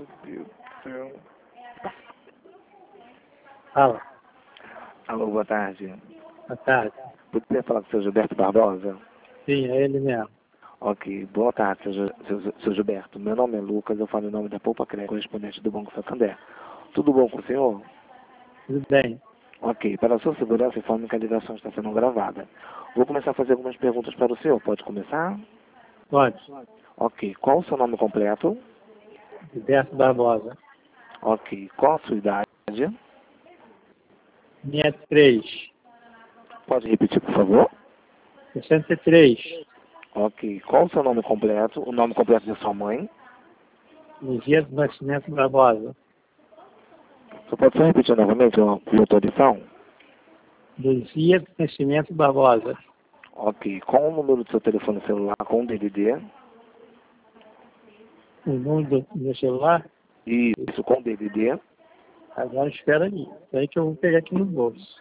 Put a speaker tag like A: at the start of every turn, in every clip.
A: Deus do céu.
B: Fala.
A: Alô, boa tarde.
B: Boa tarde.
A: Poderia falar com o seu Gilberto Barbosa?
B: Sim, é ele mesmo.
A: Ok, boa tarde, seu Gilberto. Meu nome é Lucas, eu falo em nome da Poupa Crédito, correspondente do Banco Santander. Tudo bom com o senhor?
B: Tudo bem.
A: Ok, para a sua segurança, informe que a ligação está sendo gravada. Vou começar a fazer algumas perguntas para o senhor. Pode começar?
B: Pode.
A: Ok, qual o seu nome completo?
B: Gilberto Barbosa.
A: Ok, qual a sua idade?
B: 63.
A: Pode repetir, por favor?
B: 63.
A: Ok, qual o seu nome completo? O nome completo da sua mãe?
B: Lugia do Nascimento Barbosa.
A: Você pode só repetir novamente a autorização?
B: Lugia do Nascimento Barbosa.
A: Ok, qual o número do seu telefone celular com DDD?
B: O número do meu celular?
A: Isso, com DDD.
B: Agora espera aí. Espera aí que eu vou pegar aqui no bolso.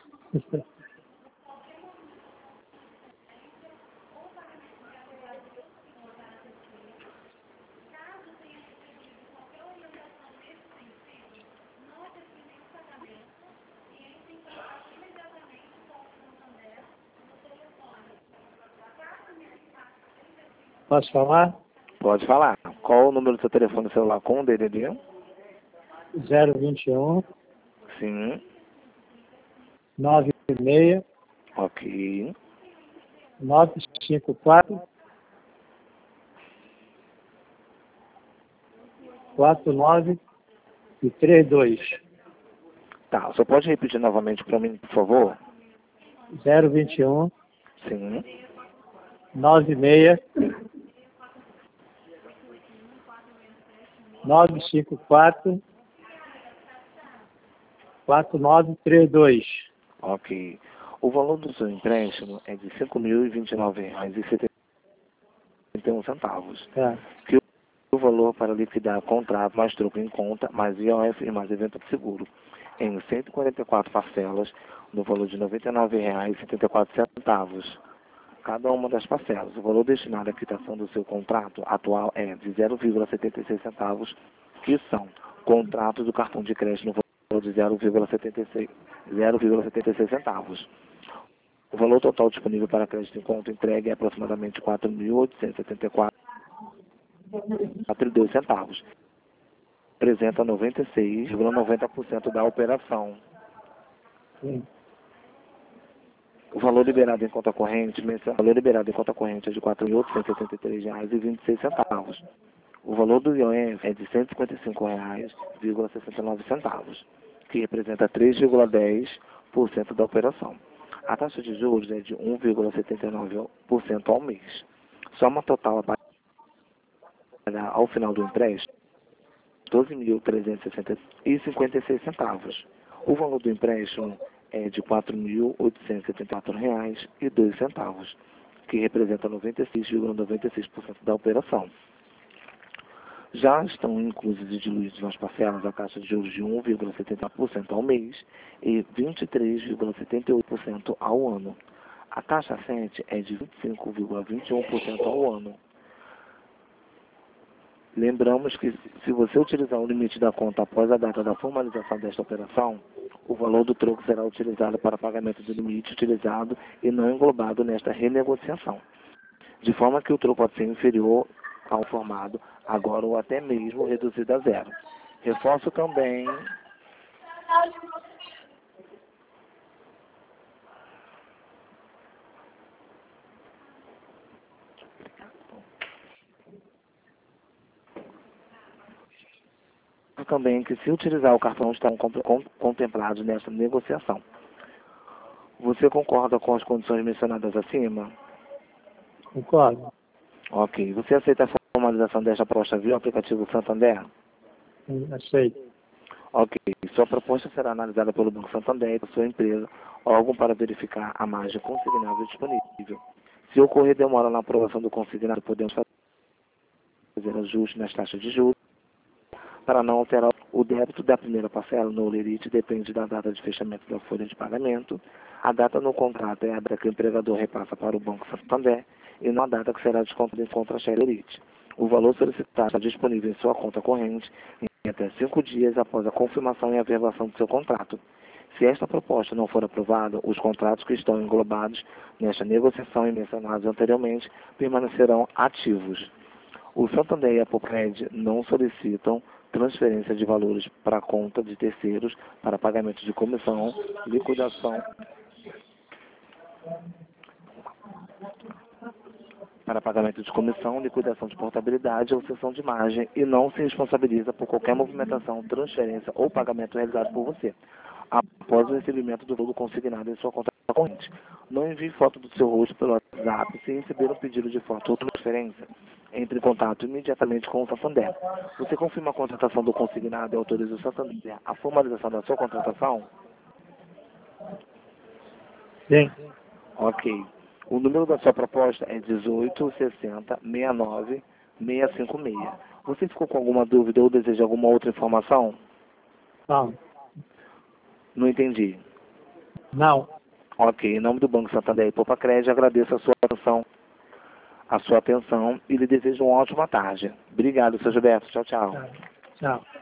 B: Posso falar?
A: Pode falar. Qual o número do seu telefone celular com DDD?
B: 021
A: Sim.
B: 96
A: Ok.
B: 954 49 e 32.
A: Tá, você pode repetir novamente para mim, por favor?
B: 021
A: Sim.
B: 96 954 4932.
A: Ok. O valor do seu empréstimo é de R$ 5.029,71.
B: Tá.
A: Que o valor para liquidar contrato mais troco em conta, mais IOF e mais evento de seguro, em 144 parcelas, no valor de R$ 99,74. Cada uma das parcelas. O valor destinado à quitação do seu contrato atual é de 0,76 centavos, que são contratos do cartão de crédito no valor de 0,76 centavos. O valor total disponível para crédito em conta entregue é aproximadamente R$ 4.874,02 centavos. Representa 96,90% da operação.
B: Sim.
A: O valor liberado em conta corrente mensal, o valor liberado em conta corrente é de R$ 4.873,26. O valor do IOF é de R$ 155,69, que representa 3,10% da operação. A taxa de juros é de 1,79% ao mês. Soma total a pagar ao final do empréstimo, R$ 12.360,56. O valor do empréstimo é de R$ 4.874,02, que representa 96,96% da operação. Já estão inclusos e diluídos nas parcelas a taxa de juros de 1,70% ao mês e 23,78% ao ano. A taxa FET é de 25,21% ao ano. Lembramos que, se você utilizar o limite da conta após a data da formalização desta operação, o valor do troco será utilizado para pagamento do limite utilizado e não englobado nesta renegociação, de forma que o troco pode ser inferior ao formado agora ou até mesmo reduzido a zero. Reforço também que, se utilizar o cartão, estão contemplados nesta negociação. Você concorda com as condições mencionadas acima?
B: Concordo?
A: Ok. Você aceita a formalização desta proposta via aplicativo Santander?
B: Aceito.
A: Ok. Sua proposta será analisada pelo Banco Santander e por sua empresa, órgão para verificar a margem consignável disponível. Se ocorrer demora na aprovação do consignado, podemos fazer ajuste nas taxas de juros. Para não alterar o débito da primeira parcela no lerite, depende da data de fechamento da folha de pagamento. A data no contrato é a data que o empregador repassa para o Banco Santander e não a data que será descontada em contra a lerite. O valor solicitado está disponível em sua conta corrente até 5 dias após a confirmação e averbação do seu contrato. Se esta proposta não for aprovada, os contratos que estão englobados nesta negociação e mencionados anteriormente permanecerão ativos. O Santander e a Popred não solicitam transferência de valores para a conta de terceiros para pagamento de comissão, liquidação, de portabilidade ou cessão de margem e não se responsabiliza por qualquer movimentação, transferência ou pagamento realizado por você, após o recebimento do valor consignado em sua conta corrente. Não envie foto do seu rosto pelo WhatsApp se receber um pedido de foto ou transferência. Entre em contato imediatamente com o Santander. Você confirma a contratação do consignado e autoriza o Santander a formalização da sua contratação?
B: Sim.
A: Ok. O número da sua proposta é 1860-69-656. Você ficou com alguma dúvida ou deseja alguma outra informação?
B: Não.
A: Não entendi.
B: Não.
A: Ok. Em nome do Banco Santander e Popacred, agradeço a sua atenção e lhe desejo uma ótima tarde. Obrigado, Sr. Gilberto. Tchau, tchau.
B: Tchau.